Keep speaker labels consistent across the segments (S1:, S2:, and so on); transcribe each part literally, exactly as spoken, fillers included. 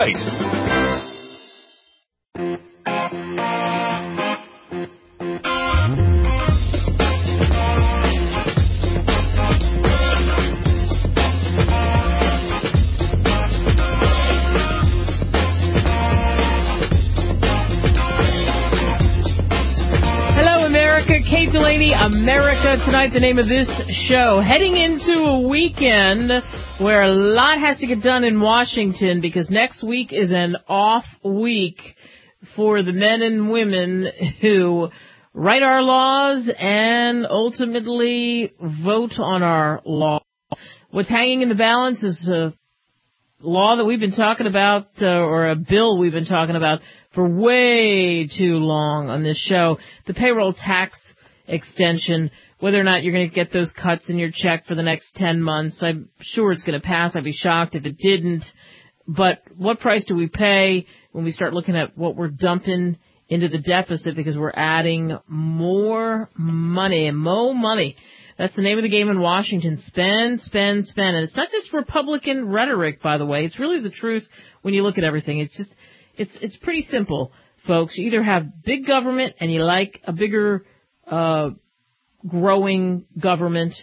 S1: Kate Delaney, America Tonight, the name of this show. Heading into a weekend where a lot has to get done in Washington because next week is an off week for the men and women who write our laws and ultimately vote on our law. What's hanging in the balance is a law that we've been talking about, uh, or a bill we've been talking about for way too long on this show, the payroll tax extension, whether or not you're going to get those cuts in your check for the next ten months. I'm sure it's going to pass. I'd be shocked if it didn't. But what price do we pay when we start looking at what we're dumping into the deficit because we're adding more money and more money? That's the name of the game in Washington. Spend, spend, spend. And it's not just Republican rhetoric, by the way. It's really the truth when you look at everything. It's just, it's, it's pretty simple, folks. You either have big government and you like a bigger, uh, growing government,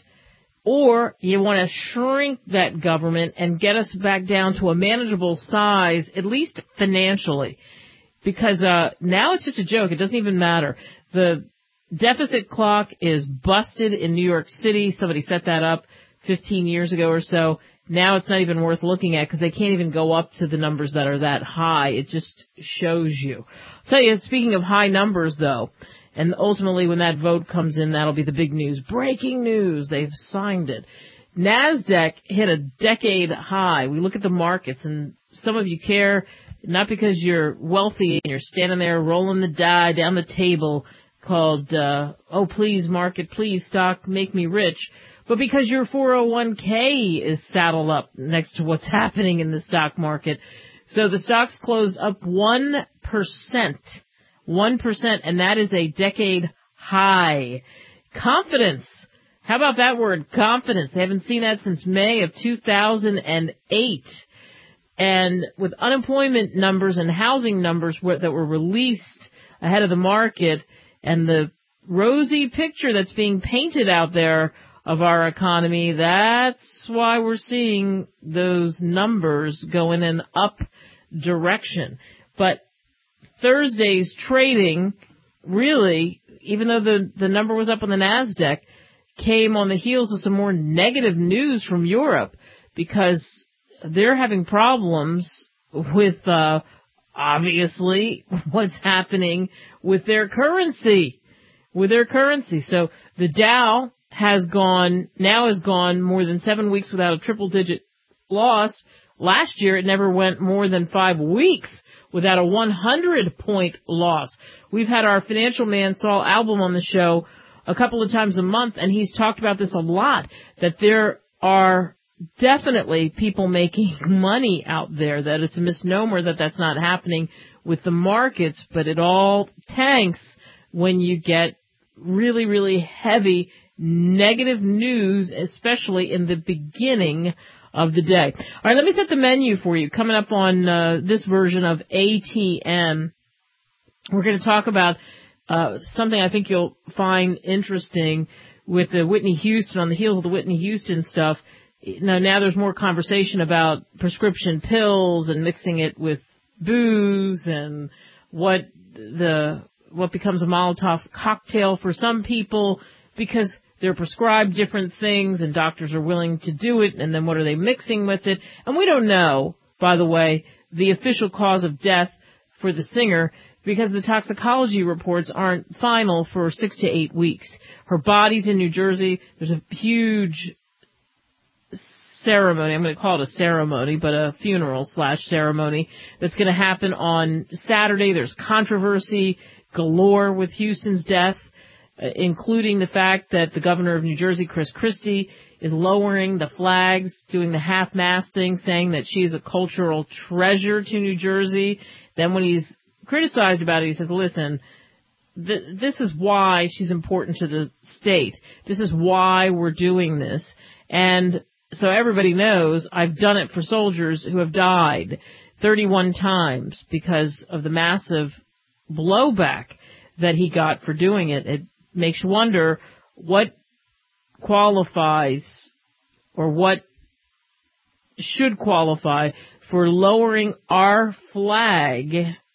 S1: or you want to shrink that government and get us back down to a manageable size, at least financially. Because, uh, now it's just a joke. It doesn't even matter. The deficit clock is busted in New York City. Somebody set that up fifteen years ago or so. Now it's not even worth looking at because they can't even go up to the numbers that are that high. It just shows you. I'll tell you, speaking of high numbers, though, and ultimately when that vote comes in, that'll be the big news. Breaking news. They've signed it. NASDAQ hit a decade high. We look at the markets, and some of you care, not because you're wealthy and you're standing there rolling the die down the table called, uh, oh, please, market, please, stock, make me rich, but because your four oh one k is saddled up next to what's happening in the stock market. So the stocks closed up one percent. one percent, and that is a decade high. Confidence. How about that word, confidence? They haven't seen that since May of two thousand eight. And with unemployment numbers and housing numbers that were released ahead of the market, and the rosy picture that's being painted out there of our economy, that's why we're seeing those numbers go in an up direction. But Thursday's trading, really, even though the, the number was up on the NASDAQ, came on the heels of some more negative news from Europe because they're having problems with, uh, obviously, what's happening with their currency, with their currency. So the Dow has gone, now has gone more than seven weeks without a triple digit loss. Last year, it never went more than five weeks without a one hundred point loss. We've had our financial man, Saul Album, on the show a couple of times a month, and he's talked about this a lot, that there are definitely people making money out there, that it's a misnomer that that's not happening with the markets, but it all tanks when you get really, really heavy negative news, especially in the beginning of the day. All right, let me set the menu for you. Coming up on uh, this version of A T M, we're going to talk about uh, something I think you'll find interesting with the Whitney Houston, on the heels of the Whitney Houston stuff. Now, now there's more conversation about prescription pills and mixing it with booze and what the what becomes a Molotov cocktail for some people because they're prescribed different things and doctors are willing to do it, and then what are they mixing with it? And we don't know, by the way, the official cause of death for the singer because the toxicology reports aren't final for six to eight weeks. Her body's in New Jersey. There's a huge ceremony, I'm going to call it a ceremony, but a funeral slash ceremony that's going to happen on Saturday. There's controversy galore with Houston's death, uh, including the fact that the governor of New Jersey, Chris Christie, is lowering the flags, doing the half-mast thing, saying that she is a cultural treasure to New Jersey. Then when he's criticized about it, he says, listen, th- this is why she's important to the state. This is why we're doing this. And so everybody knows I've done it for soldiers who have died. thirty-one times because of the massive blowback that he got for doing it. It makes you wonder what qualifies or what should qualify for lowering our flag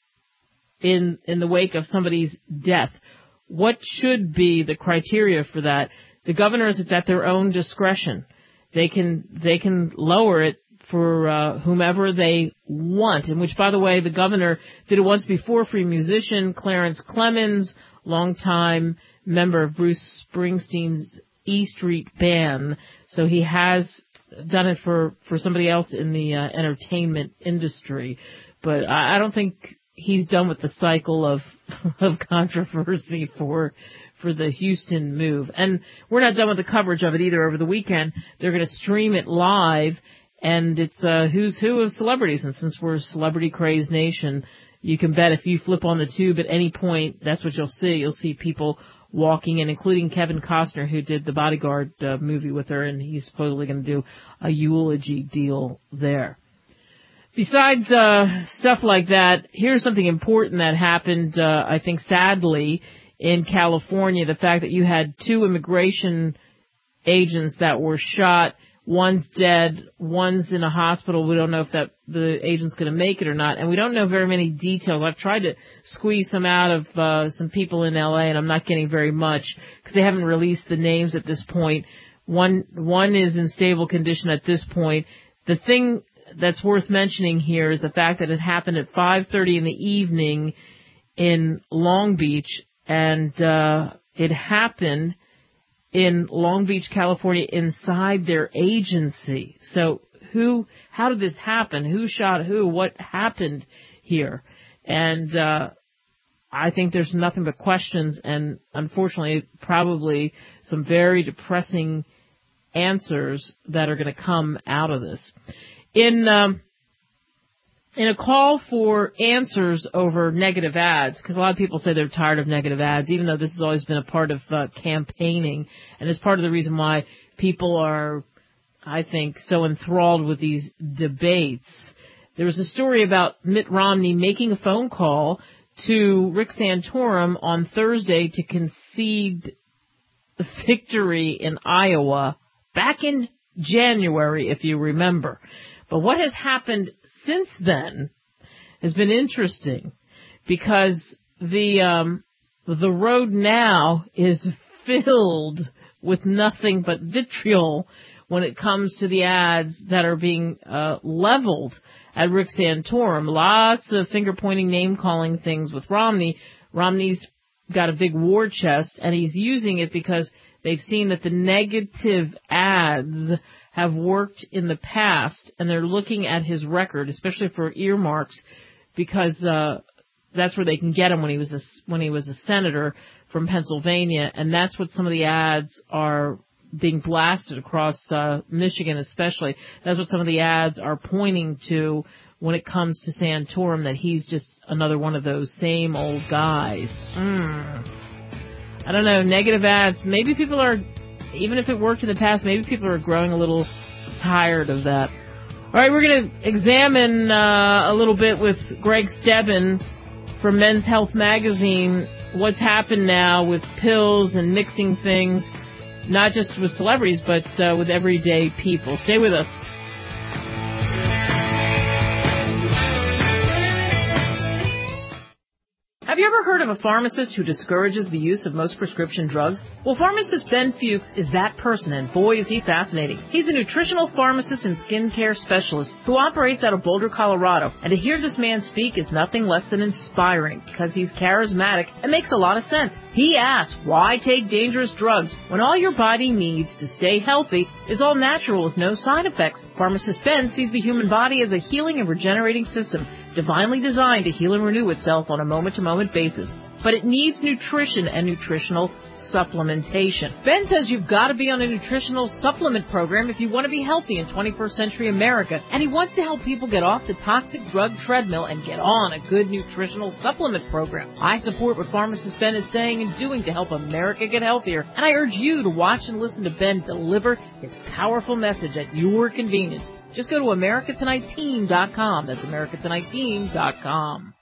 S1: in in the wake of somebody's death. What should be the criteria for that? The governors, it's at their own discretion. They can they can lower it for uh, whomever they want, in which, by the way, the governor did it once before for a musician, Clarence Clemens, longtime member of Bruce Springsteen's E Street Band. So he has done it for, for somebody else in the uh, entertainment industry. But I, I don't think he's done with the cycle of of controversy for for the Houston move. And we're not done with the coverage of it either over the weekend. They're going to stream it live, and it's uh, who's who of celebrities. And since we're a celebrity-crazed nation, you can bet if you flip on the tube at any point, that's what you'll see. You'll see people walking in, including Kevin Costner, who did the Bodyguard uh, movie with her, and he's supposedly going to do a eulogy deal there. Besides uh, stuff like that, here's something important that happened, uh, I think, sadly, in California. The fact that you had two immigration agents that were shot. One's dead, one's in a hospital. We don't know if that the agent's going to make it or not, and we don't know very many details. I've tried to squeeze some out of uh, some people in L A, and I'm not getting very much because they haven't released the names at this point. One one is in stable condition at this point. The thing that's worth mentioning here is the fact that it happened at five thirty in the evening in Long Beach, and uh, it happened in Long Beach, California, inside their agency. So who, how did this happen? Who shot who? What happened here? And uh, I think there's nothing but questions and, unfortunately, probably some very depressing answers that are going to come out of this. In um, in a call for answers over negative ads, because a lot of people say they're tired of negative ads, even though this has always been a part of uh, campaigning, and is part of the reason why people are, I think, so enthralled with these debates. There was a story about Mitt Romney making a phone call to Rick Santorum on Thursday to concede victory in Iowa back in January, if you remember. But what has happened since then has been interesting because the um, the road now is filled with nothing but vitriol when it comes to the ads that are being uh, leveled at Rick Santorum. Lots of finger-pointing, name-calling things with Romney. Romney's got a big war chest, and he's using it because they've seen that the negative ads have worked in the past, and they're looking at his record, especially for earmarks, because uh, that's where they can get him when he was a, when he was a senator from Pennsylvania, and that's what some of the ads are being blasted across uh, Michigan, especially. That's what some of the ads are pointing to when it comes to Santorum, that he's just another one of those same old guys. Mm. I don't know, negative ads. Maybe people are, even if it worked in the past, maybe people are growing a little tired of that. All right, we're going to examine uh, a little bit with Greg Stebbin from Men's Health Magazine what's happened now with pills and mixing things, not just with celebrities, but uh, with everyday people. Stay with us. Have you ever heard of a pharmacist who discourages the use of most prescription drugs? Well, pharmacist Ben Fuchs is that person, and boy, is he fascinating. He's a nutritional pharmacist and skincare specialist who operates out of Boulder, Colorado. And to hear this man speak is nothing less than inspiring because he's charismatic and makes a lot of sense. He asks, why take dangerous drugs when all your body needs to stay healthy is all natural with no side effects? Pharmacist Ben sees the human body as a healing and regenerating system, divinely designed to heal and renew itself on a moment-to-moment basis. but it needs nutrition and nutritional supplementation. Ben says you've got to be on a nutritional supplement program if you want to be healthy in twenty-first century America, and he wants to help people get off the toxic drug treadmill and get on a good nutritional supplement program. I support what pharmacist Ben is saying and doing to help America get healthier, and I urge you to watch and listen to Ben deliver his powerful message at your convenience. Just go to America Tonight Team dot com. That's America Tonight Team dot com.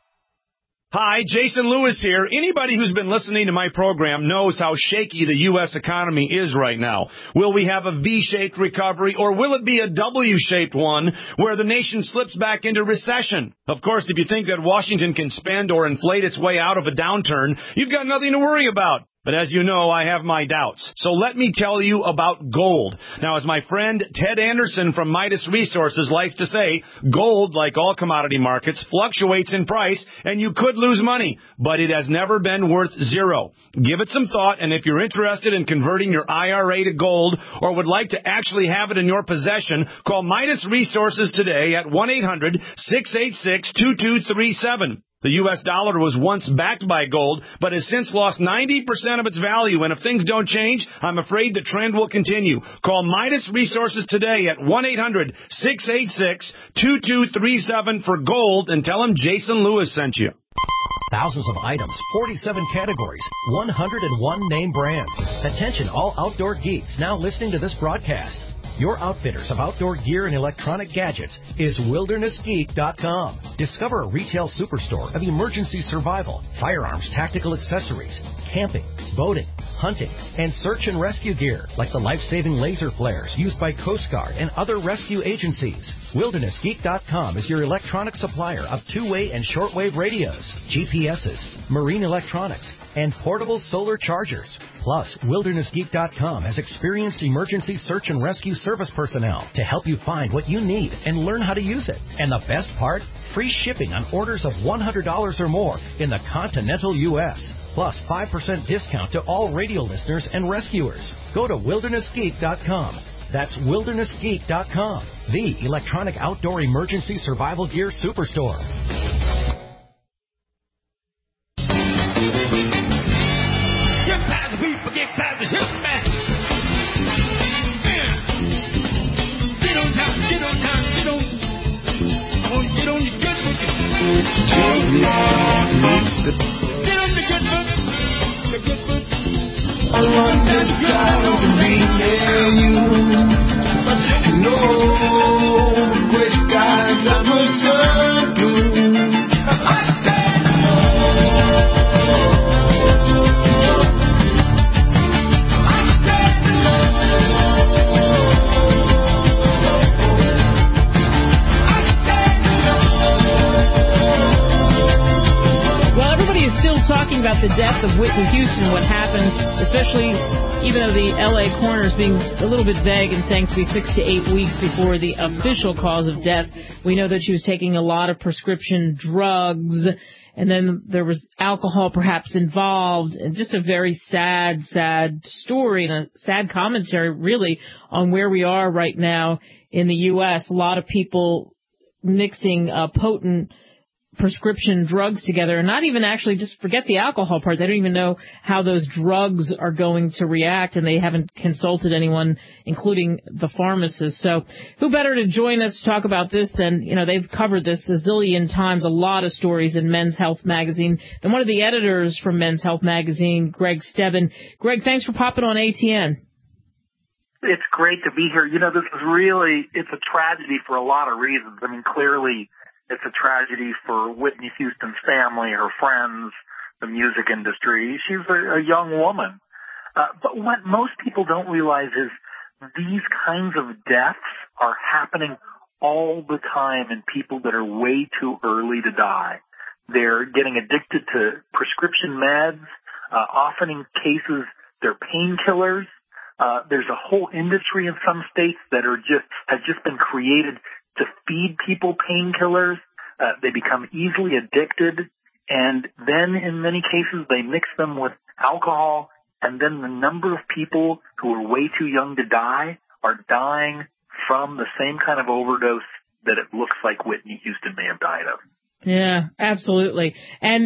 S2: Hi, Jason Lewis here. Anybody who's been listening to my program knows how shaky the U S economy is right now. Will we have a V-shaped recovery, or will it be a W-shaped one where the nation slips back into recession? Of course, if you think that Washington can spend or inflate its way out of a downturn, you've got nothing to worry about. But as you know, I have my doubts. So let me tell you about gold. Now, as my friend Ted Anderson from Midas Resources likes to say, gold, like all commodity markets, fluctuates in price, and you could lose money, but it has never been worth zero. Give it some thought, and if you're interested in converting your I R A to gold or would like to actually have it in your possession, call Midas Resources today at one eight hundred six eight six two two three seven. The U S dollar was once backed by gold, but has since lost ninety percent of its value, and if things don't change, I'm afraid the trend will continue. Call Midas Resources today at one eight hundred six eight six two two three seven for gold and tell them Jason Lewis sent you.
S3: Thousands of items, forty-seven categories, one hundred one name brands. Attention all outdoor geeks now listening to this broadcast. Your outfitters of outdoor gear and electronic gadgets is wilderness geek dot com. Discover a retail superstore of emergency survival, firearms, tactical accessories, camping, boating, hunting, and search and rescue gear like the life-saving laser flares used by Coast Guard and other rescue agencies. wilderness geek dot com is your electronic supplier of two-way and shortwave radios, G P S's, marine electronics, and portable solar chargers. Plus, wilderness geek dot com has experienced emergency search and rescue service personnel to help you find what you need and learn how to use it. And the best part? Free shipping on orders of one hundred dollars or more in the continental U S Plus five percent discount to all radio listeners and rescuers. Go to wilderness geek dot com. That's wilderness geek dot com, the electronic outdoor emergency survival gear superstore.
S4: Get past the people, get past the hip man. Get on time, get on time, get on. I want to get on your good foot. Get on the good foot. The good foot. I want this girl to be near you. But you know, gray skies that will turn blue. I stand alone.
S1: Talking about the death of Whitney Houston, what happened, especially even though the L A coroner is being a little bit vague and saying it's to be six to eight weeks before the official cause of death. We know that she was taking a lot of prescription drugs, and then there was alcohol perhaps involved, and just a very sad, sad story and a sad commentary really on where we are right now in the U S. A lot of people mixing uh, potent prescription drugs together, and not even actually, just forget the alcohol part. They don't even know how those drugs are going to react, and they haven't consulted anyone, including the pharmacist. So who better to join us to talk about this than, you know, they've covered this a zillion times, a lot of stories in Men's Health magazine, and one of the editors from Men's Health magazine, Greg Stebbin. Greg, thanks for popping on A T N.
S5: It's great to be here. You know, this is really, it's a tragedy for a lot of reasons. I mean, clearly, it's a tragedy for Whitney Houston's family, her friends, the music industry. She's a, a young woman. Uh, but what most people don't realize is these kinds of deaths are happening all the time in people that are way too early to die. They're getting addicted to prescription meds. Uh, often in cases, they're painkillers. Uh, there's a whole industry in some states that are just, has just been created to feed people painkillers. Uh, they become easily addicted, and then in many cases they mix them with alcohol, and then the number of people who are way too young to die are dying from the same kind of overdose that it looks like Whitney Houston may have died of.
S1: Yeah, absolutely. And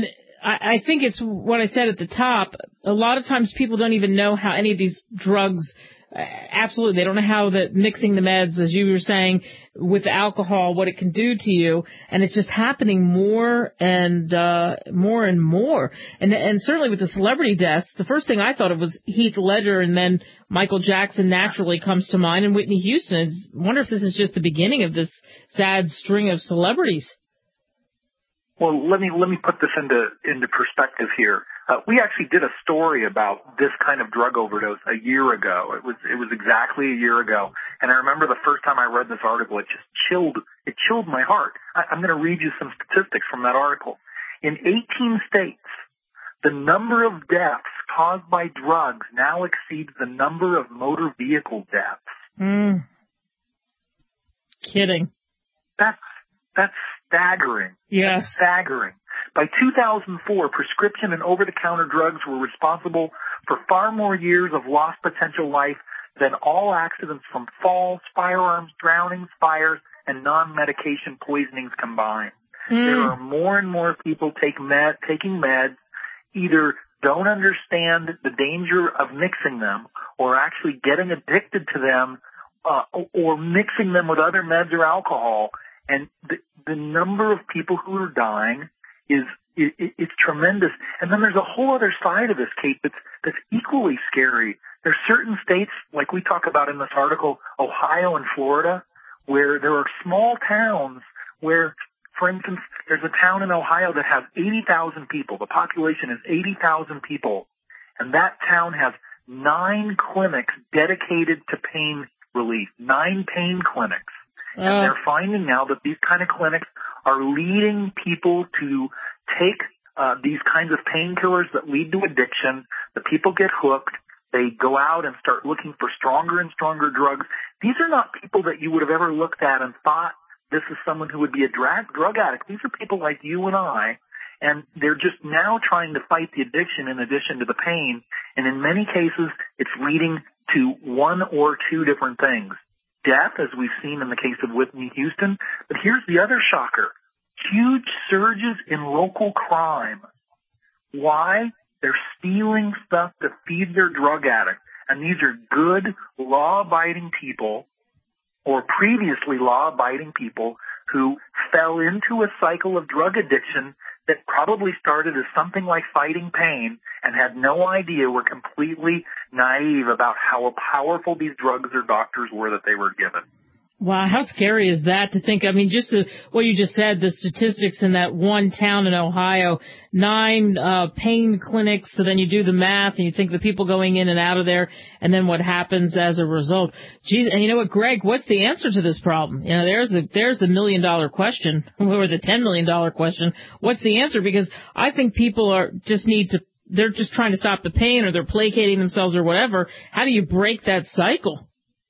S1: I, I think it's what I said at the top. A lot of times people don't even know how any of these drugs, uh, absolutely, they don't know how that mixing the meds, as you were saying, with alcohol, what it can do to you. And it's just happening more and uh more and more. And and certainly with the celebrity deaths, the first thing I thought of was Heath Ledger, and then Michael Jackson naturally comes to mind, and Whitney Houston. I wonder if this is just the beginning of this sad string of celebrities.
S5: Well, let me let me put this into into perspective here. Uh, we actually did a story about this kind of drug overdose a year ago. It was it was exactly a year ago, and I remember the first time I read this article, it just chilled it chilled my heart. I, I'm going to read you some statistics from that article. In eighteen states, the number of deaths caused by drugs now exceeds the number of motor vehicle deaths.
S1: Mm. Kidding.
S5: That's that's staggering.
S1: Yes.
S5: That's staggering. By two thousand four, prescription and over-the-counter drugs were responsible for far more years of lost potential life than all accidents from falls, firearms, drownings, fires, and non-medication poisonings combined. Mm. There are more and more people take med, taking meds, either don't understand the danger of mixing them or actually getting addicted to them uh, or mixing them with other meds or alcohol. And the, the number of people who are dying is, is, it's tremendous. And then there's a whole other side of this, Kate, that's, that's equally scary. There's certain states, like we talk about in this article, Ohio and Florida, where there are small towns where, for instance, there's a town in Ohio that has eighty thousand people. The population is eighty thousand people. And that town has nine clinics dedicated to pain relief, nine pain clinics. Uh. And they're finding now that these kind of clinics are leading people to take uh, these kinds of painkillers that lead to addiction. The people get hooked. They go out and start looking for stronger and stronger drugs. These are not people that you would have ever looked at and thought this is someone who would be a drug, drug addict. These are people like you and I, and they're just now trying to fight the addiction in addition to the pain. And in many cases, it's leading to one or two different things. Death, as we've seen in the case of Whitney Houston. But here's the other shocker. Huge surges in local crime. Why? They're stealing stuff to feed their drug addicts. And these are good, law-abiding people, or previously law-abiding people, who fell into a cycle of drug addiction that probably started as something like fighting pain and had no idea, were completely naive about how powerful these drugs or doctors were that they were given.
S1: Wow, how scary is that to think? I mean, just the, what you just said, the statistics in that one town in Ohio, nine uh, pain clinics, so then you do the math and you think the people going in and out of there, and then what happens as a result. Geez, and you know what, Greg, what's the answer to this problem? You know, there's the there's the million dollar question, or the ten million dollar question. What's the answer? Because I think people are just need to, they're just trying to stop the pain, or they're placating themselves or whatever. How do you break that cycle?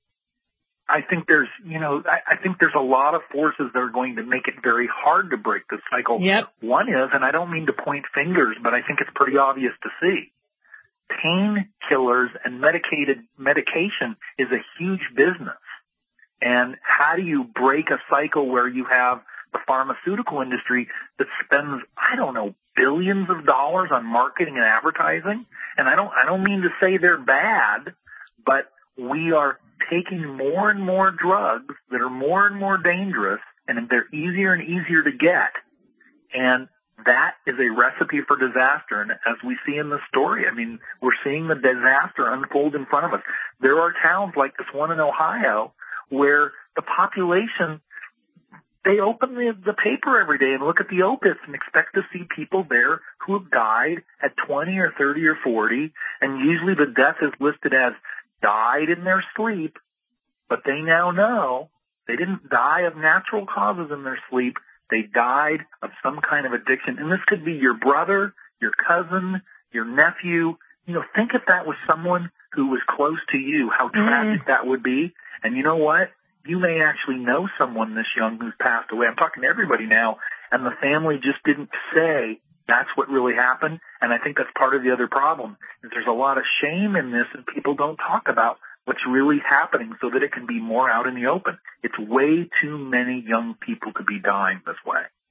S5: I think there's, you know, I, I think there's a lot of forces that are going to make it very hard to break the cycle.
S1: Yep.
S5: One is, and I don't mean to point fingers, but I think it's pretty obvious to see, painkillers and medicated medication is a huge business. And how do you break a cycle where you have the pharmaceutical industry that spends, I don't know, billions of dollars on marketing and advertising? And I don't, I don't mean to say they're bad, but we are taking more and more drugs that are more and more dangerous, and they're easier and easier to get. And that is a recipe for disaster. And as we see in the story, I mean, we're seeing the disaster unfold in front of us. There are towns like this one in Ohio where the population, they open the, the paper every day and look at the obits and expect to see people there who have died at twenty or thirty or forty. And usually the death is listed as died in their sleep, but they now know they didn't die of natural causes in their sleep. They died of some kind of addiction. And this could be your brother, your cousin, your nephew. You know, think if that was someone who was close to you, how tragic mm. that would be. And you know what? You may actually know someone this young who's passed away. I'm talking to everybody now, and the family just didn't say that's what really happened. And I think that's part of the other problem, is there's a lot of shame in this, and people don't talk about what's really happening so that it can be more out in the open. It's way too many young people to be dying this way.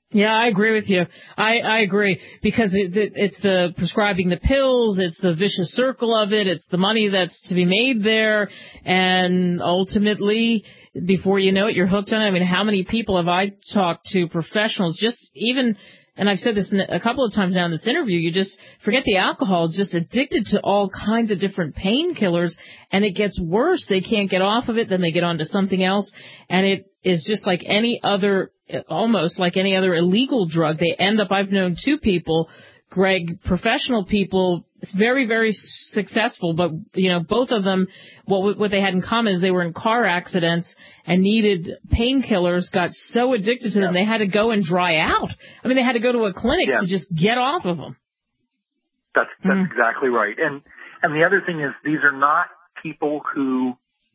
S1: Yeah, I agree with you. I, I agree because it, it, it's the prescribing the pills, it's the vicious circle of it, it's the money that's to be made there, and ultimately, before you know it, you're hooked on it. I mean, how many people have I talked to, professionals, just even, and I've said this a couple of times now in this interview, you just forget the alcohol, just addicted to all kinds of different painkillers, and it gets worse. They can't get off of it, then they get onto something else, and it is just like any other, almost like any other illegal drug. They end up, I've known two people, Greg, professional people, it's very, very successful, but, you know, both of them, what what they had in common is they were in car accidents and needed painkillers, got so addicted to them, they had to go and dry out. I mean, they had to go to a clinic yeah. to just get off of them.
S5: That's, that's
S1: mm.
S5: exactly right. And, and the other thing is these are not people who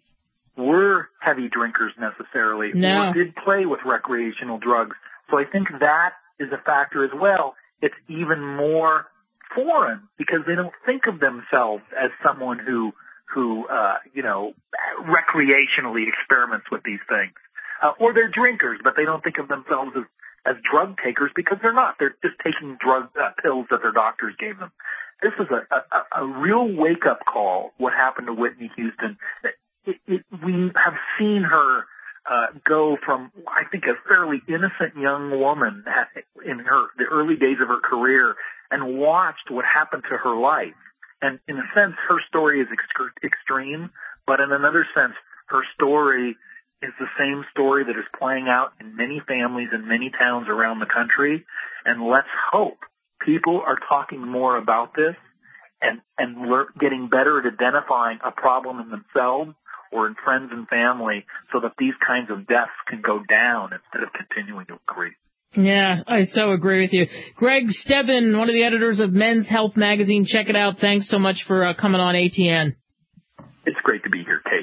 S5: were heavy drinkers necessarily
S1: no.
S5: or did play with recreational drugs. So I think that is a factor as well. It's even more foreign because they don't think of themselves as someone who, who, uh, you know, recreationally experiments with these things. Uh, or they're drinkers, but they don't think of themselves as, as drug takers because they're not. They're just taking drug uh, pills that their doctors gave them. This is a, a, a real wake-up call, what happened to Whitney Houston. It, it, we have seen her uh, go from, I think, a fairly innocent young woman in her the early days of her career and watched what happened to her life. And in a sense, her story is ext- extreme, but in another sense, her story is the same story that is playing out in many families in many towns around the country. And let's hope people are talking more about this and, and lear- getting better at identifying a problem in themselves or in friends and family so that these kinds of deaths can go down instead of continuing to increase.
S1: Yeah, I so agree with you. Greg Stebbin, one of the editors of Men's Health magazine. Check it out. Thanks so much for uh, coming on A T N.
S5: It's great to be here, Kate.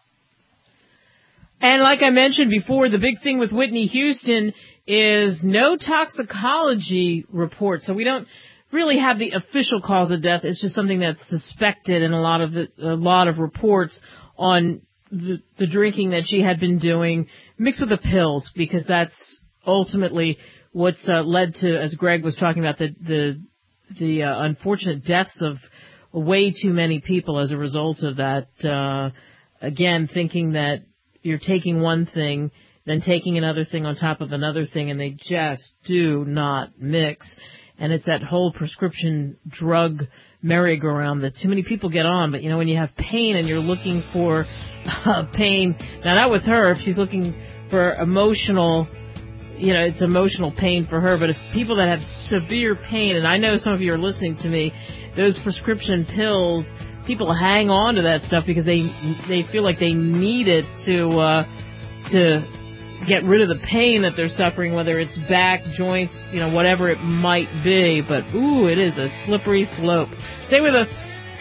S1: And like I mentioned before, the big thing with Whitney Houston is no toxicology report. So we don't really have the official cause of death. It's just something that's suspected in a lot of the, a lot of reports on the, the drinking that she had been doing mixed with the pills, because that's ultimately what's uh, led to, as Greg was talking about, the the, the uh, unfortunate deaths of way too many people as a result of that. Uh, again, thinking that you're taking one thing, then taking another thing on top of another thing, and they just do not mix. And it's that whole prescription drug merry-go-round that too many people get on. But, you know, when you have pain and you're looking for uh, pain, now not with her, if she's looking for emotional, you know, it's emotional pain for her. But if people that have severe pain, and I know some of you are listening to me, those prescription pills, people hang on to that stuff because they they feel like they need it to uh, to get rid of the pain that they're suffering, whether it's back, joints, you know, whatever it might be. But, ooh, it is a slippery slope. Stay with us.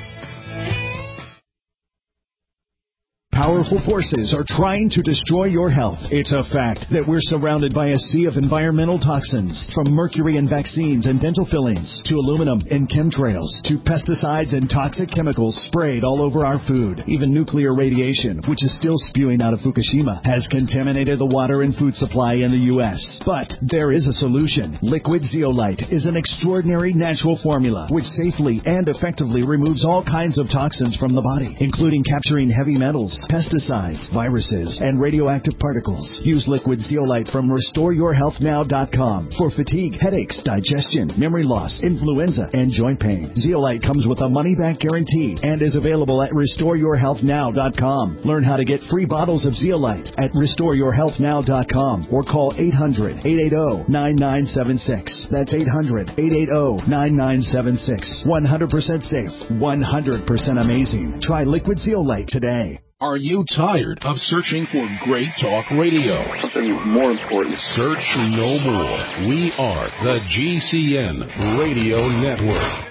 S6: Powerful forces are trying to destroy your health. It's a fact that we're surrounded by a sea of environmental toxins, from mercury in vaccines and dental fillings, to aluminum in chemtrails, to pesticides and toxic chemicals sprayed all over our food. Even nuclear radiation, which is still spewing out of Fukushima, has contaminated the water and food supply in the U S. But there is a solution. Liquid Zeolite is an extraordinary natural formula which safely and effectively removes all kinds of toxins from the body, including capturing heavy metals, pesticides, viruses, and radioactive particles. Use Liquid Zeolite from restore your health now dot com for fatigue, headaches, digestion, memory loss, influenza, and joint pain. Zeolite comes with a money-back guarantee and is available at restore your health now dot com. Learn how to get free bottles of Zeolite at restore your health now dot com or call eight hundred, eight eight zero, nine nine seven six. That's eight hundred, eight eight zero, nine nine seven six. one hundred percent safe, one hundred percent amazing. Try Liquid Zeolite today.
S7: Are you tired of searching for great talk radio?
S8: Something more important.
S7: Search no more. We are the G C N Radio Network.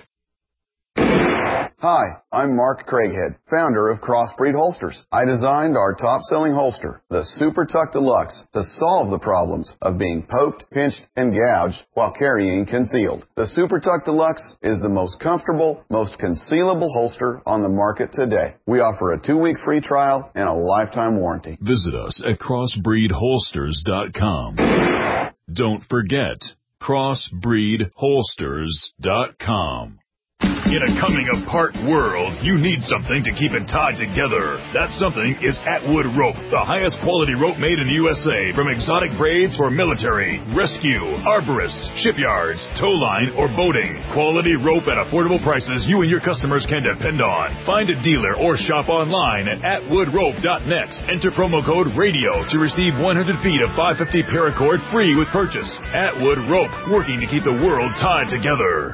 S8: Hi, I'm Mark Craighead, founder of Crossbreed Holsters. I designed our top-selling holster, the Super Tuck Deluxe, to solve the problems of being poked, pinched, and gouged while carrying concealed. The Super Tuck Deluxe is the most comfortable, most concealable holster on the market today. We offer a two-week free trial and a lifetime warranty.
S7: Visit us at crossbreed holsters dot com.
S9: Don't forget, crossbreed holsters dot com. In a coming-apart world, you need something to keep it tied together. That something is Atwood Rope, the highest quality rope made in the U S A, from exotic braids for military, rescue, arborists, shipyards, tow line, or boating. Quality rope at affordable prices you and your customers can depend on. Find a dealer or shop online at atwood rope dot net. Enter promo code RADIO to receive one hundred feet of five fifty paracord free with purchase. Atwood Rope, working to keep the world tied together.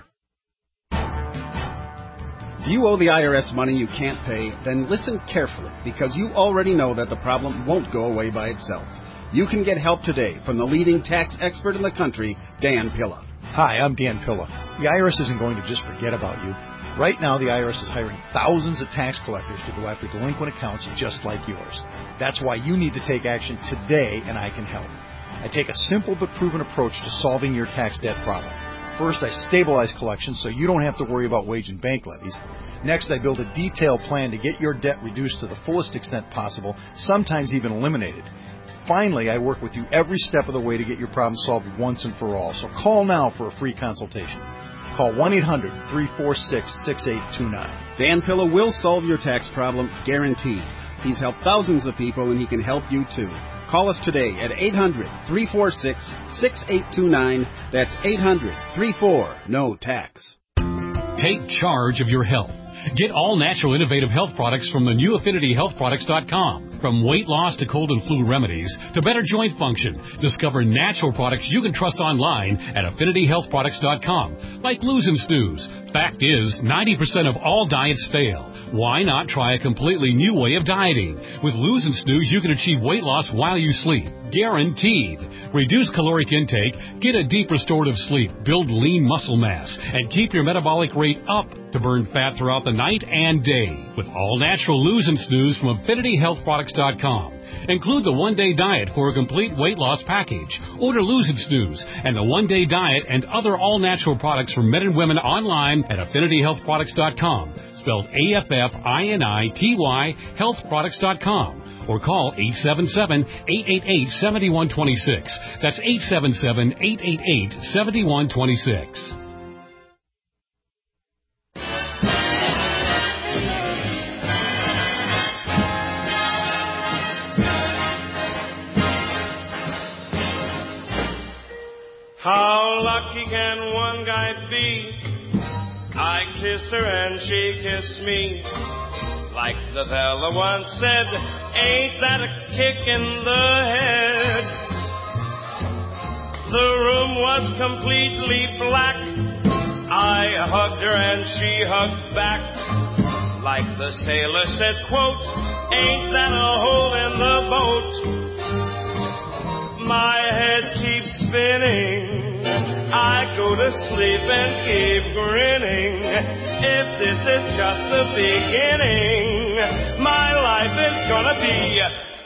S10: If you owe the I R S money you can't pay, then listen carefully, because you already know that the problem won't go away by itself. You can get help today from the leading tax expert in the country, Dan Pilla.
S11: Hi, I'm Dan Pilla. The I R S isn't going to just forget about you. Right now, the I R S is hiring thousands of tax collectors to go after delinquent accounts just like yours. That's why you need to take action today, and I can help. I take a simple but proven approach to solving your tax debt problem. First, I stabilize collections so you don't have to worry about wage and bank levies. Next, I build a detailed plan to get your debt reduced to the fullest extent possible, sometimes even eliminated. Finally, I work with you every step of the way to get your problem solved once and for all. So call now for a free consultation. Call one eight hundred three four six six eight two nine.
S10: Dan Pilla will solve your tax problem, guaranteed. He's helped thousands of people, and he can help you too. Call us today at eight hundred three four six six eight two nine. That's eight hundred three four N O tax.
S12: Take charge of your health. Get all natural innovative health products from the new affinity health products dot com. From weight loss to cold and flu remedies to better joint function, discover natural products you can trust online at affinity health products dot com, like Lose and Snooze. Fact is, ninety percent of all diets fail. Why not try a completely new way of dieting? With Lose and Snooze, you can achieve weight loss while you sleep. Guaranteed. Reduce caloric intake, get a deep restorative sleep, build lean muscle mass, and keep your metabolic rate up to burn fat throughout the night and day. With all natural Lose and Snooze from affinity health products dot com. Include the one-day diet for a complete weight loss package. Order Lose and Snooze and the one-day diet and other all-natural products for men and women online at affinity health products dot com. Spelled A F F I N I T Y health products dot com. Or call eight seven seven, eight eight eight, seven one two six. That's eight seven seven, eight eight eight, seven one two six.
S13: How lucky can one guy be? I kissed her and she kissed me. Like the fella once said, ain't that a kick in the head? The room was completely black. I hugged her and she hugged back. Like the sailor said, quote, ain't that a hole in the boat? My head keeps spinning. I go to sleep and keep grinning. If this is just the beginning, my life is gonna be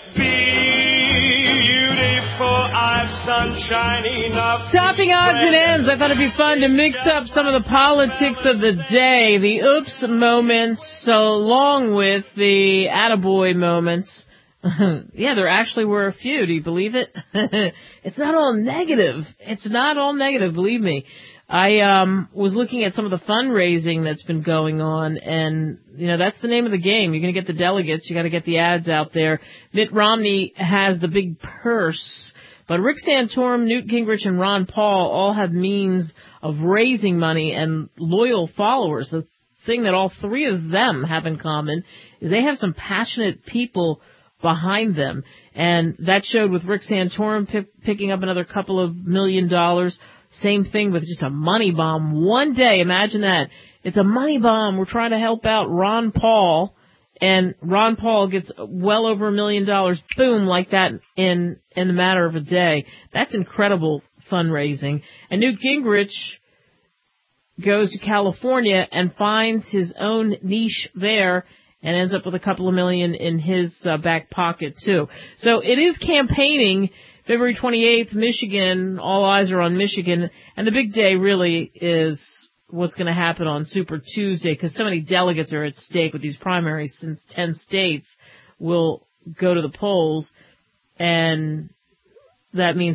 S13: beautiful. I've sunshine enough.
S1: Topping odds and ends. I thought it'd be fun to mix up some of the politics of the day, the oops moments, along with the attaboy moments. Yeah, there actually were a few. Do you believe it? It's not all negative. It's not all negative, believe me. I um was looking at some of the fundraising that's been going on, and, you know, that's the name of the game. You're going to get the delegates. You got to get the ads out there. Mitt Romney has the big purse, but Rick Santorum, Newt Gingrich, and Ron Paul all have means of raising money and loyal followers. The thing that all three of them have in common is they have some passionate people behind them, and that showed with Rick Santorum p- picking up another couple of million dollars. Same thing with just a money bomb. One day, imagine that. It's a money bomb. We're trying to help out Ron Paul, and Ron Paul gets well over a million dollars, boom, like that in in the matter of a day. That's incredible fundraising. And Newt Gingrich goes to California and finds his own niche there, and ends up with a couple of million in his uh, back pocket, too. So it is campaigning. February twenty-eighth, Michigan. All eyes are on Michigan. And the big day really is what's going to happen on Super Tuesday, because so many delegates are at stake with these primaries, since ten states will go to the polls. And that means that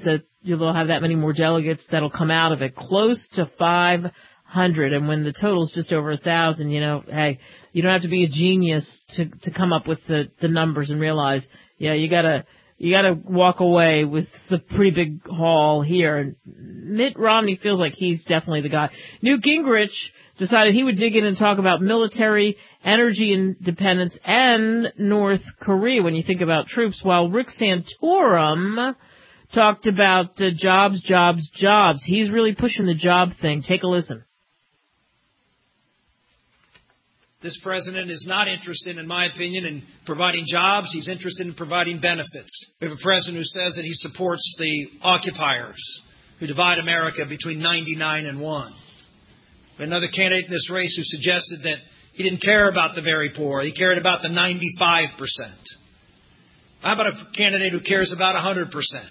S1: you'll have that many more delegates that'll come out of it, close to five hundred. And when the total's just over a thousand, you know, hey, you don't have to be a genius to to come up with the the numbers and realize, yeah, you gotta you gotta walk away with the pretty big haul here. And Mitt Romney feels like he's definitely the guy. Newt Gingrich decided he would dig in and talk about military, energy independence, and North Korea when you think about troops, while Rick Santorum talked about uh, jobs, jobs, jobs. He's really pushing the job thing. Take a listen.
S14: This president is not interested, in my opinion, in providing jobs. He's interested in providing benefits. We have a president who says that he supports the occupiers who divide America between ninety-nine and one. We had another candidate in this race who suggested that he didn't care about the very poor. He cared about the ninety-five percent. How about a candidate who cares about one hundred percent?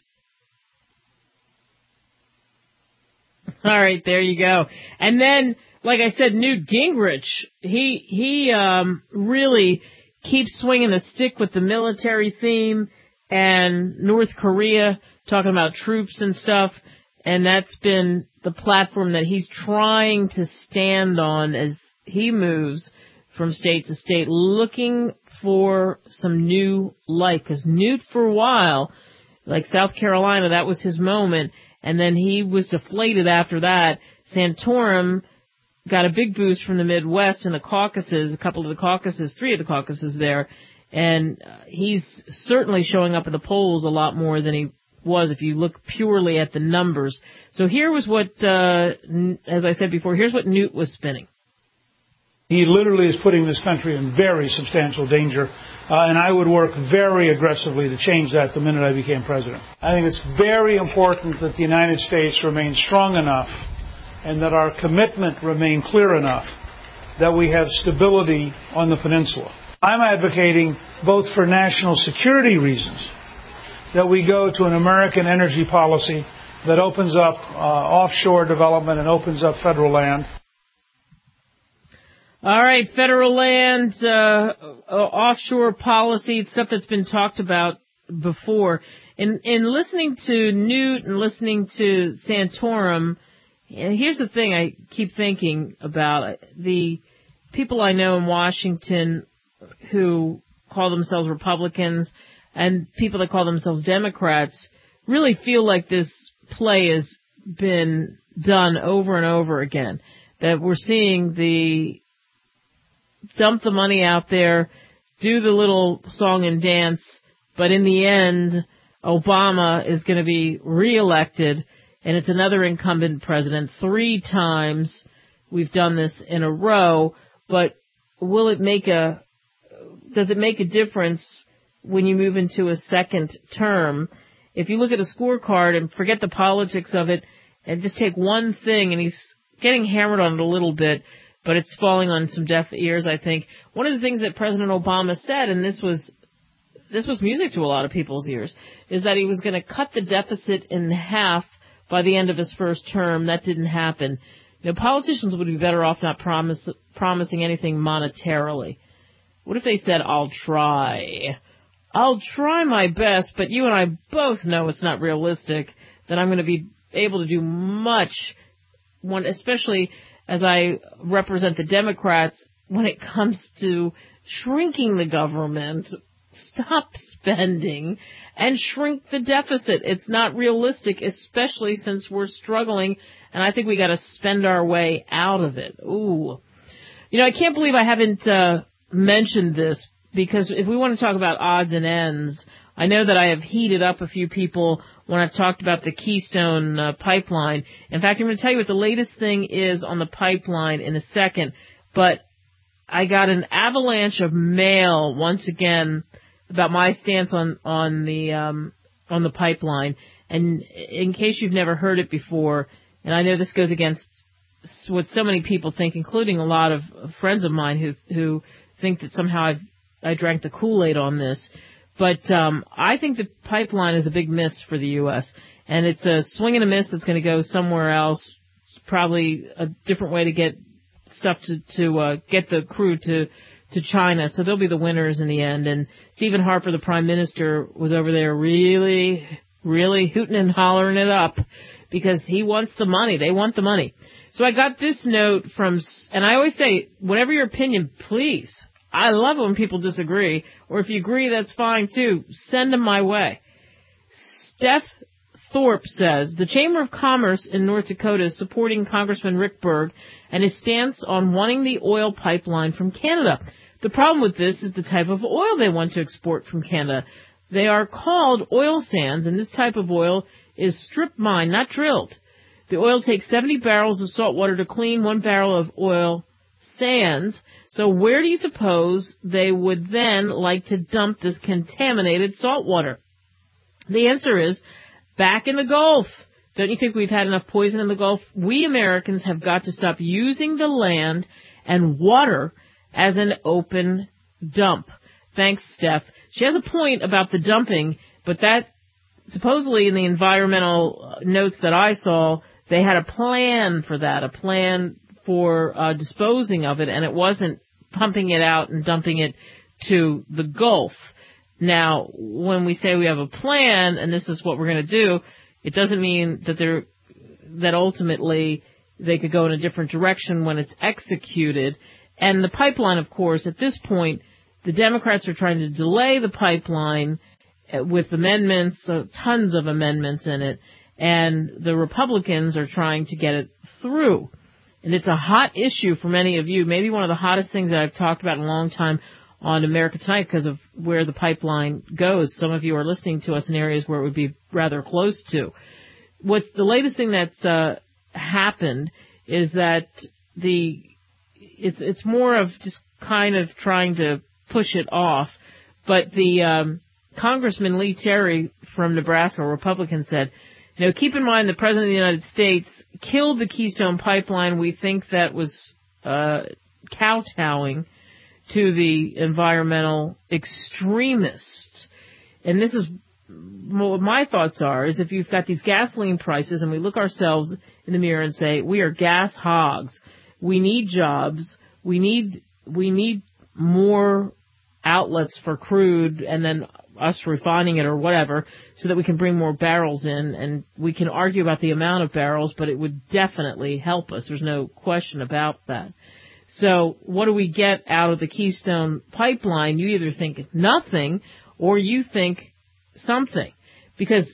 S1: All right, there you go. And then, like I said, Newt Gingrich, he he um, really keeps swinging the stick with the military theme and North Korea, talking about troops and stuff. And that's been the platform that he's trying to stand on as he moves from state to state, looking for some new life. Because Newt, for a while, like South Carolina, that was his moment. And then he was deflated after that. Santorum got a big boost from the Midwest and the caucuses, a couple of the caucuses, three of the caucuses there. And he's certainly showing up in the polls a lot more than he was if you look purely at the numbers. So here was what, uh, as I said before, here's what Newt was spinning.
S15: He literally is putting this country in very substantial danger, uh, and I would work very aggressively to change that the minute I became president. I think it's very important that the United States remain strong enough and that our commitment remain clear enough that we have stability on the peninsula. I'm advocating, both for national security reasons, that we go to an American energy policy that opens up uh, offshore development and opens up federal land.
S1: All right, federal land, uh, offshore policy, stuff that's been talked about before. In, in listening to Newt and listening to Santorum, here's the thing I keep thinking about. The people I know in Washington who call themselves Republicans and people that call themselves Democrats really feel like this play has been done over and over again. That we're seeing the dump the money out there, do the little song and dance, but in the end, Obama is going to be reelected, and it's another incumbent president. Three times we've done this in a row, but will it make a, does it make a difference when you move into a second term? If you look at a scorecard and forget the politics of it and just take one thing, and he's getting hammered on it a little bit, but it's falling on some deaf ears, I think. One of the things that President Obama said, and this was this was music to a lot of people's ears, is that he was going to cut the deficit in half by the end of his first term. That didn't happen. You know, politicians would be better off not promise, promising anything monetarily. What if they said, I'll try. I'll try my best, but you and I both know it's not realistic, that I'm going to be able to do much, one, especially as I represent the Democrats, when it comes to shrinking the government, stop spending, and shrink the deficit. It's not realistic, especially since we're struggling, and I think we got to spend our way out of it. Ooh. You know, I can't believe I haven't uh, mentioned this, because if we want to talk about odds and ends, I know that I have heated up a few people when I've talked about the Keystone uh, pipeline. In fact, I'm going to tell you what the latest thing is on the pipeline in a second, but I got an avalanche of mail once again about my stance on on the um, on the pipeline. And in case you've never heard it before, and I know this goes against what so many people think, including a lot of friends of mine who who think that somehow I've I drank the Kool-Aid on this. But um, I think the pipeline is a big miss for the U S, and it's a swing and a miss that's going to go somewhere else, probably a different way to get stuff to, to uh, get the crude to, to China. So they'll be the winners in the end. And Stephen Harper, the Prime Minister, was over there really, really hooting and hollering it up because he wants the money. They want the money. So I got this note from, and I always say, whatever your opinion, please. I love it when people disagree, or if you agree, that's fine too. Send them my way. Steph Thorpe says, the Chamber of Commerce in North Dakota is supporting Congressman Rick Berg and his stance on wanting the oil pipeline from Canada. The problem with this is the type of oil they want to export from Canada. They are called oil sands, and this type of oil is strip mined, not drilled. The oil takes seventy barrels of salt water to clean one barrel of oil sands. So where do you suppose they would then like to dump this contaminated salt water? The answer is back in the Gulf. Don't you think we've had enough poison in the Gulf? We Americans have got to stop using the land and water as an open dump. Thanks, Steph. She has a point about the dumping, but that supposedly in the environmental notes that I saw, they had a plan for that, a plan for uh, disposing of it, and it wasn't pumping it out and dumping it to the Gulf. Now, when we say we have a plan and this is what we're going to do, it doesn't mean that they're, that ultimately they could go in a different direction when it's executed. And the pipeline, of course, at this point, the Democrats are trying to delay the pipeline with amendments, uh, tons of amendments in it, and the Republicans are trying to get it through. And it's a hot issue for many of you, maybe one of the hottest things that I've talked about in a long time on America Tonight because of where the pipeline goes. Some of you are listening to us in areas where it would be rather close to. What's the latest thing that's uh, happened is that the it's it's more of just kind of trying to push it off, but the um, Congressman Lee Terry from Nebraska, a Republican, said, you know, keep in mind the President of the United States killed the Keystone Pipeline. We think that was uh, kowtowing to the environmental extremists. And this is what my thoughts are, is if you've got these gasoline prices and we look ourselves in the mirror and say, we are gas hogs. We need jobs. We need, we need more outlets for crude and then us refining it or whatever so that we can bring more barrels in, and we can argue about the amount of barrels, but it would definitely help us. There's no question about that. So what do we get out of the Keystone Pipeline? You either think nothing or you think something. Because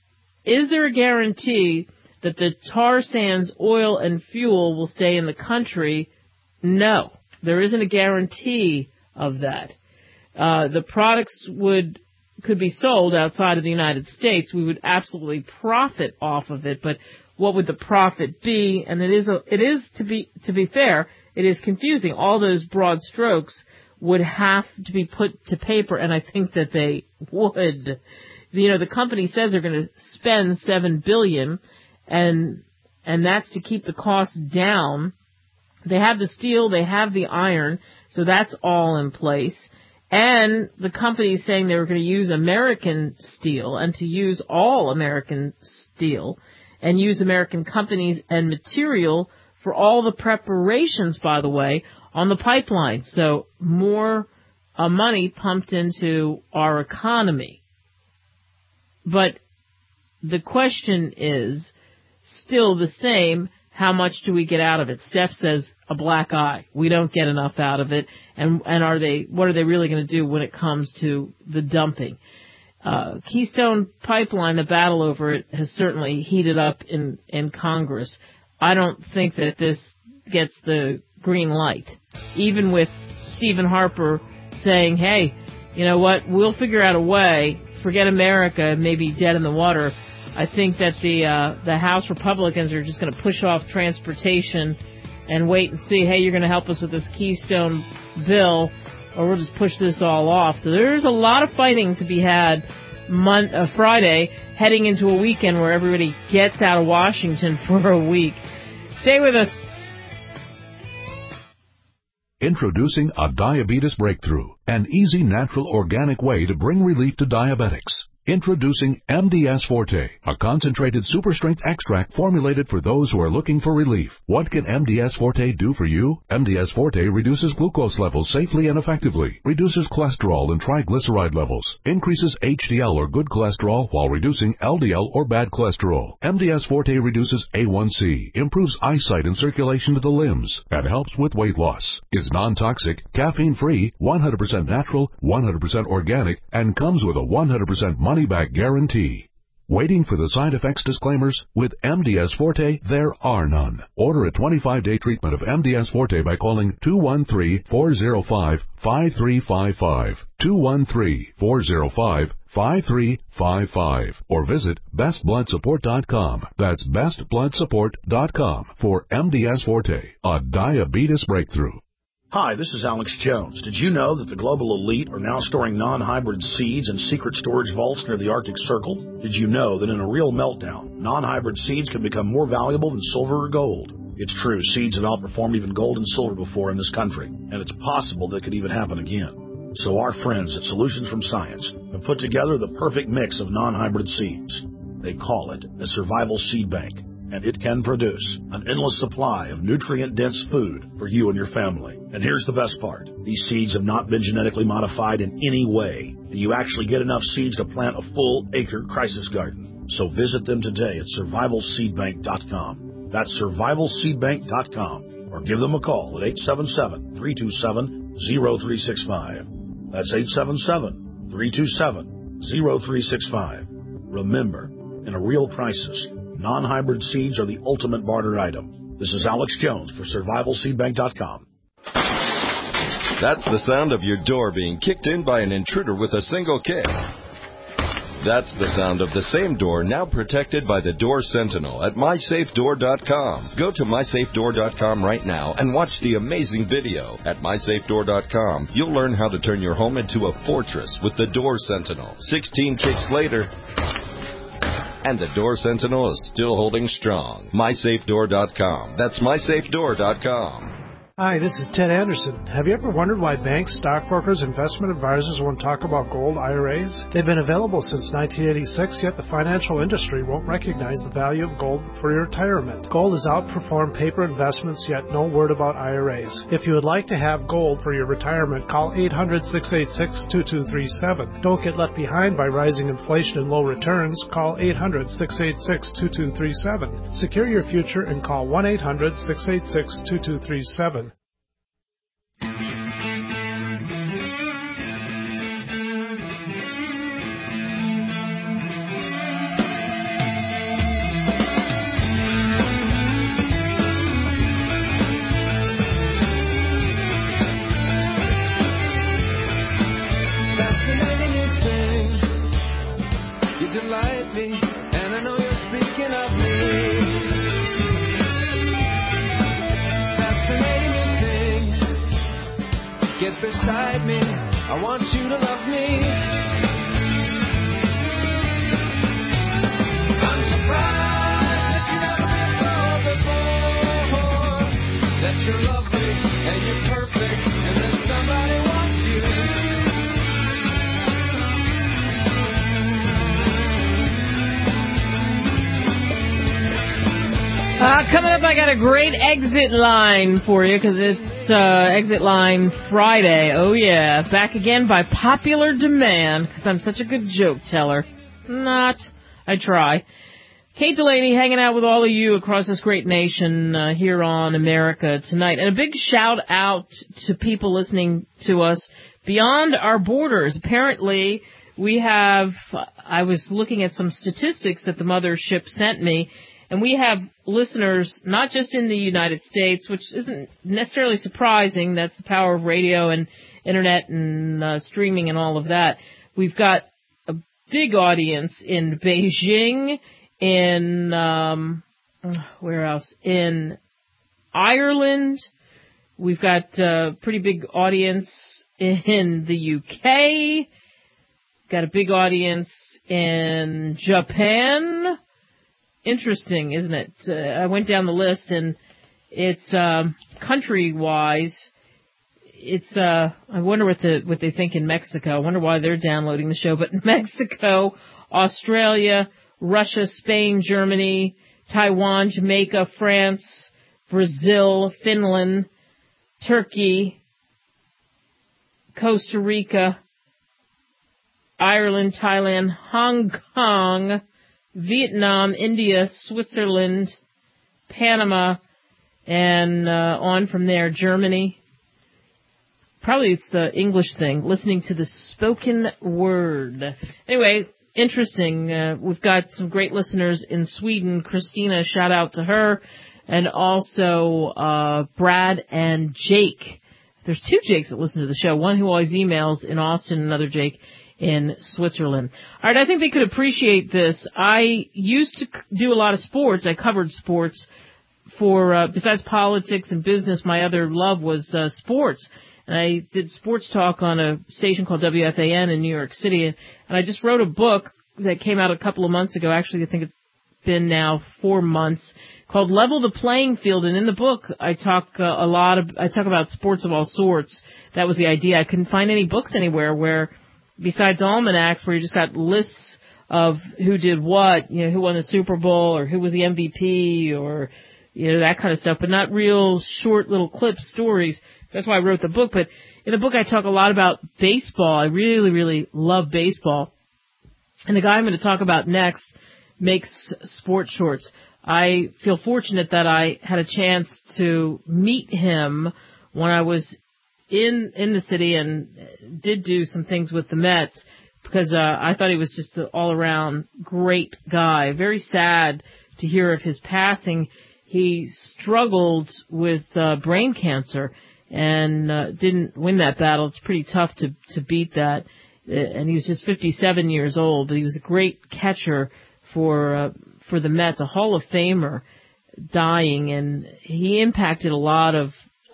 S1: is there a guarantee that the tar sands, oil, and fuel will stay in the country? No. There isn't a guarantee of that. Uh, the products would could be sold outside of the United States. We would absolutely profit off of it, but what would the profit be? And it is a, it is to be to be fair, it is confusing. All those broad strokes would have to be put to paper, and I think that they would. You know, the company says they're going to spend seven billion dollars, and and that's to keep the costs down. They have the steel, they have the iron, so that's all in place. And the company is saying they were going to use American steel and to use all American steel and use American companies and material for all the preparations, by the way, on the pipeline. So more uh, money pumped into our economy. But the question is still the same. How much do we get out of it? Steph says a black eye. We don't get enough out of it. And, and are they, what are they really going to do when it comes to the dumping? Uh, Keystone Pipeline, the battle over it has certainly heated up in, in Congress. I don't think that this gets the green light. Even with Stephen Harper saying, hey, you know what, we'll figure out a way, forget America, maybe dead in the water. I think that the uh, the House Republicans are just going to push off transportation and wait and see, hey, you're going to help us with this Keystone bill, or we'll just push this all off. So there's a lot of fighting to be had mon- uh, Friday, heading into a weekend where everybody gets out of Washington for a week. Stay with us.
S7: Introducing a diabetes breakthrough, an easy, natural, organic way to bring relief to diabetics. Introducing M D S Forte, a concentrated super-strength extract formulated for those who are looking for relief. What can M D S Forte do for you? M D S Forte reduces glucose levels safely and effectively, reduces cholesterol and triglyceride levels, increases H D L or good cholesterol while reducing L D L or bad cholesterol. M D S Forte reduces A one C, improves eyesight and circulation to the limbs, and helps with weight loss. Is non-toxic, caffeine-free, one hundred percent natural, one hundred percent organic, and comes with a one hundred percent money-back guarantee. Waiting for the side effects disclaimers? With M D S Forte, there are none. Order a twenty-five day treatment of M D S Forte by calling two one three, four zero five, five three five five, two one three, four zero five, five three five five, or visit best blood support dot com. That's best blood support dot com for M D S Forte, a diabetes breakthrough.
S16: Hi, this is Alex Jones. Did you know that the global elite are now storing non-hybrid seeds in secret storage vaults near the Arctic Circle? Did you know that in a real meltdown, non-hybrid seeds can become more valuable than silver or gold? It's true, seeds have outperformed even gold and silver before in this country, and it's possible that could even happen again. So our friends at Solutions from Science have put together the perfect mix of non-hybrid seeds. They call it a survival seed bank, and it can produce an endless supply of nutrient-dense food for you and your family. And here's the best part. These seeds have not been genetically modified in any way, and you actually get enough seeds to plant a full acre crisis garden. So visit them today at survival seed bank dot com. That's survival seed bank dot com, or give them a call at eight seven seven, three two seven, zero three six five. That's eight seven seven, three two seven, zero three six five. Remember, in a real crisis, non-hybrid seeds are the ultimate barter item. This is Alex Jones for survival seed bank dot com.
S17: That's the sound of your door being kicked in by an intruder with a single kick. That's the sound of the same door now protected by the Door Sentinel at my safe door dot com. Go to my safe door dot com right now and watch the amazing video. At my safe door dot com, you'll learn how to turn your home into a fortress with the Door Sentinel. sixteen kicks later, and the Door Sentinel is still holding strong. my safe door dot com. That's my safe door dot com.
S18: Hi, this is Ted Anderson. Have you ever wondered why banks, stockbrokers, investment advisors won't talk about gold I R As? They've been available since nineteen eighty-six, yet the financial industry won't recognize the value of gold for your retirement. Gold has outperformed paper investments, yet no word about I R As. If you would like to have gold for your retirement, call eight hundred, six eight six, two two three seven. Don't get left behind by rising inflation and low returns. Call eight hundred, six eight six, two two three seven. Secure your future and call one eight hundred, six eight six, two two three seven.
S4: Delight me, and I know you're speaking of me. Fascinating thing, get beside me. I want you to love me. I'm surprised that you never been told before that you're lovely and you're perfect, and that somebody wants you.
S1: Uh, coming up, I got a great exit line for you because it's uh, Exit Line Friday. Oh, yeah. Back again by popular demand because I'm such a good joke teller. Not. I try. Kate Delaney hanging out with all of you across this great nation uh, here on America Tonight. And a big shout out to people listening to us beyond our borders. Apparently, we have, I was looking at some statistics that the mothership sent me, and we have listeners not just in the United States, which isn't necessarily surprising. That's the power of radio and internet and uh, streaming and all of that. We've got a big audience in Beijing, in, um, where else? In Ireland. We've got a pretty big audience in the U K. Got a big audience in Japan. Interesting, isn't it? Uh, I went down the list, and it's um, country-wise, it's uh, I wonder what the what they think in Mexico. I wonder why they're downloading the show. But Mexico, Australia, Russia, Spain, Germany, Taiwan, Jamaica, France, Brazil, Finland, Turkey, Costa Rica, Ireland, Thailand, Hong Kong, Vietnam, India, Switzerland, Panama, and uh, on from there, Germany. Probably it's the English thing, listening to the spoken word. Anyway, interesting. Uh, we've got some great listeners in Sweden. Christina, shout out to her. And also uh Brad and Jake. There's two Jakes that listen to the show. One who always emails in Austin, another Jake in Switzerland. All right, I think they could appreciate this. I used to do a lot of sports. I covered sports for, uh, besides politics and business, my other love was uh, sports. And I did sports talk on a station called W F A N in New York City. And I just wrote a book that came out a couple of months ago. Actually, I think it's been now four months, called Level the Playing Field. And in the book, I talk uh, a lot of, I talk about sports of all sorts. That was the idea. I couldn't find any books anywhere where, besides almanacs, where you just got lists of who did what, you know, who won the Super Bowl or who was the M V P or, you know, that kind of stuff, but not real short little clip stories. That's why I wrote the book. But in the book, I talk a lot about baseball. I really, really love baseball. And the guy I'm going to talk about next makes sports shorts. I feel fortunate that I had a chance to meet him when I was in in the city and did do some things with the Mets because uh, I thought he was just an all-around great guy. Very sad to hear of his passing. He struggled with uh, brain cancer and uh, didn't win that battle. It's pretty tough to, to beat that. And he was just fifty-seven years old, but he was a great catcher for uh, for the Mets, a Hall of Famer, dying, and he impacted a lot of,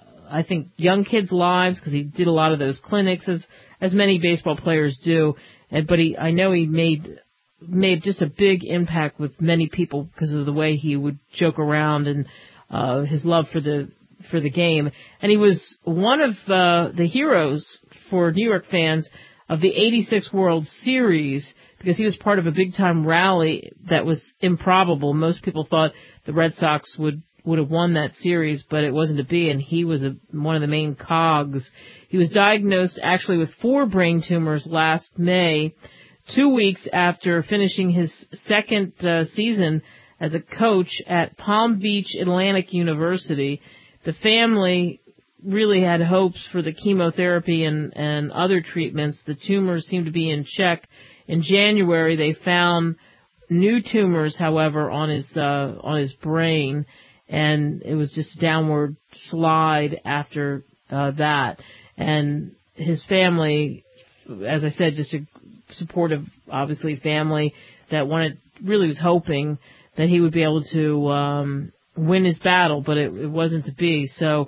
S1: I think, young kids' lives because he did a lot of those clinics, as as many baseball players do. And but he, I know he made made just a big impact with many people because of the way he would joke around and uh, his love for the for the game. And he was one of uh, the heroes for New York fans of the eighty-six World Series, because he was part of a big-time rally that was improbable. Most people thought the Red Sox would, would have won that series, but it wasn't to be, and he was a, one of the main cogs. He was diagnosed actually with four brain tumors last May, two weeks after finishing his second uh, season as a coach at Palm Beach Atlantic University. The family really had hopes for the chemotherapy and, and other treatments. The tumors seemed to be in check. In January, they found new tumors, however, on his uh, on his brain, and it was just a downward slide after uh, that. And his family, as I said, just a supportive, obviously, family that wanted, really was hoping that he would be able to um, win his battle, but it, it wasn't to be. So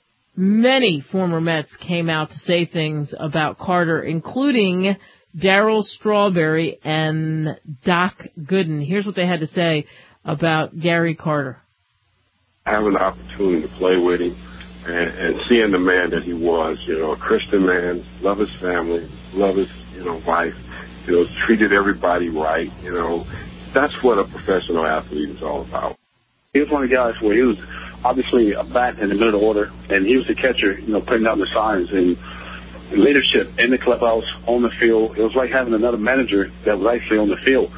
S1: many former Mets came out to say things about Carter, including Darryl Strawberry and Doc Gooden. Here's what they had to say about Gary Carter.
S19: Having the opportunity to play with him and, and seeing the man that he was, you know, a Christian man, love his family, love his, you know, wife, you know, treated everybody right, you know. That's what a professional athlete is all about.
S20: He was one of the guys where he was obviously a bat in the middle order, and he was the catcher, you know, putting down the signs and leadership in the clubhouse, on the field. It was like having another manager that was actually on the field.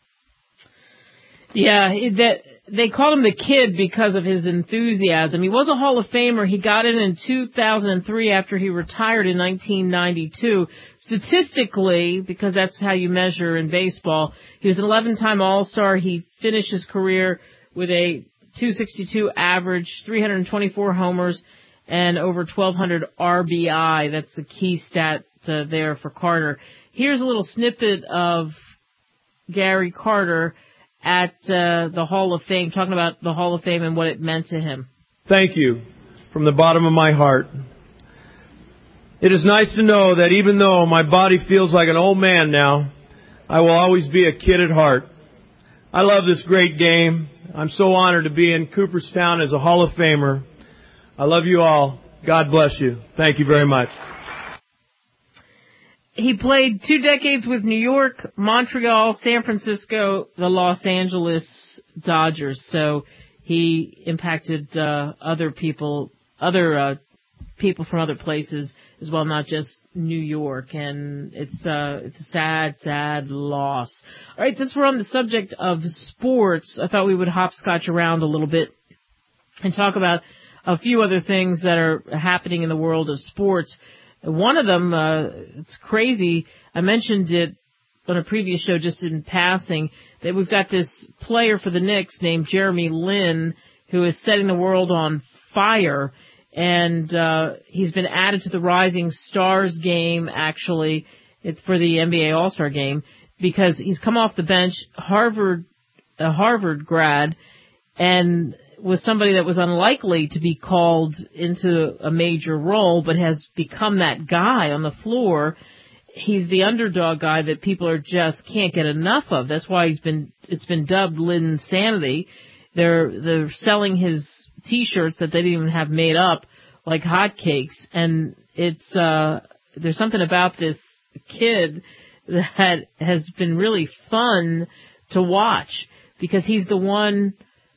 S1: Yeah, that they called him the Kid because of his enthusiasm. He was a Hall of Famer. He got in in two thousand three after he retired in nineteen ninety-two. Statistically, because that's how you measure in baseball, he was an eleven-time All-Star. He finished his career with a two sixty-two average, three hundred twenty-four homers, and over twelve hundred R B I. That's the key stat uh, there for Carter. Here's a little snippet of Gary Carter at uh, the Hall of Fame, talking about the Hall of Fame and what it meant to him.
S21: Thank you from the bottom of my heart. It is nice to know that even though my body feels like an old man now, I will always be a kid at heart. I love this great game. I'm so honored to be in Cooperstown as a Hall of Famer. I love you all. God bless you. Thank you very much.
S1: He played two decades with New York, Montreal, San Francisco, the Los Angeles Dodgers. So he impacted uh, other people, other uh, people from other places as well, not just New York. And it's uh, it's a sad, sad loss. All right, since we're on the subject of sports, I thought we would hopscotch around a little bit and talk about a few other things that are happening in the world of sports. One of them, uh, it's crazy. I mentioned it on a previous show just in passing, that we've got this player for the Knicks named Jeremy Lin who is setting the world on fire. And uh, he's been added to the Rising Stars game, actually, it's for the N B A All-Star game, because he's come off the bench, Harvard, a Harvard grad, and was somebody that was unlikely to be called into a major role, but has become that guy on the floor. He's the underdog guy that people are just can't get enough of. That's why he's been, it's been dubbed Linsanity. They're, they're selling his t-shirts that they didn't even have made up like hotcakes. And it's, uh, there's something about this kid that has been really fun to watch because he's the one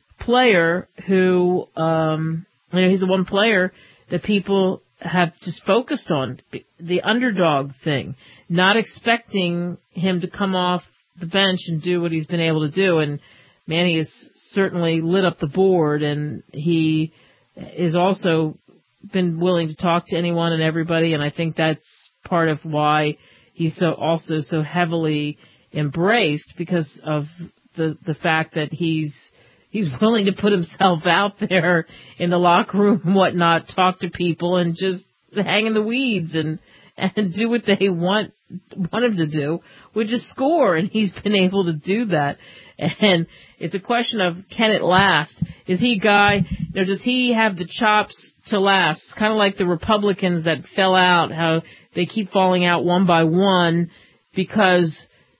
S1: player who, um, you know, he's the one player that people have just focused on, the underdog thing, not expecting him to come off the bench and do what he's been able to do. And man, he has certainly lit up the board, and he is also been willing to talk to anyone and everybody. And I think that's part of why he's so also so heavily embraced, because of the, the fact that he's, He's willing to put himself out there in the locker room and whatnot, talk to people, and just hang in the weeds and and do what they want want him to do, which is score. And he's been able to do that. And it's a question of, can it last? Is he a guy, you know, does he have the chops to last? It's kind of like the Republicans that fell out, how they keep falling out one by one, because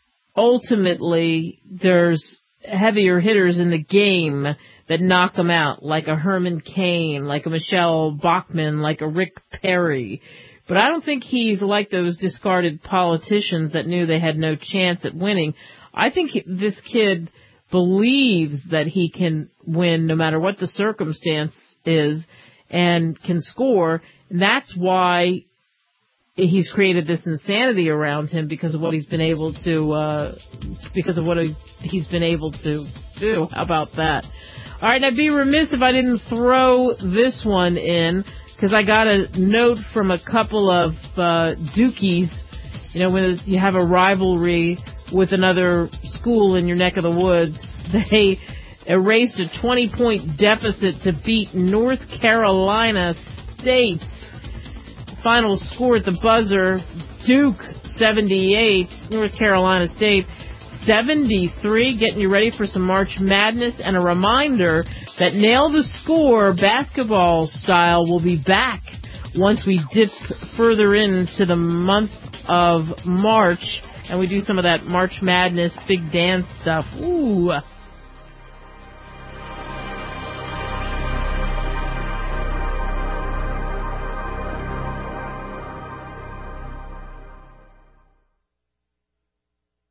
S1: ultimately there's heavier hitters in the game that knock them out, like a Herman Cain, like a Michelle Bachmann, like a Rick Perry. But I don't think he's like those discarded politicians that knew they had no chance at winning. I think this kid believes that he can win no matter what the circumstance is and can score. And that's why he's created this insanity around him, because of what he's been able to, uh, because of what he's been able to do. How about that? All right, I'd be remiss if I didn't throw this one in, because I got a note from a couple of uh, Dukies. You know, when you have a rivalry with another school in your neck of the woods, they erased a twenty-point deficit to beat North Carolina State. Final score at the buzzer, Duke seventy-eight, North Carolina State seventy-three. Getting you ready for some March Madness, and a reminder that Nail the Score basketball style will be back once we dip further into the month of March and we do some of that March Madness big dance stuff. Ooh.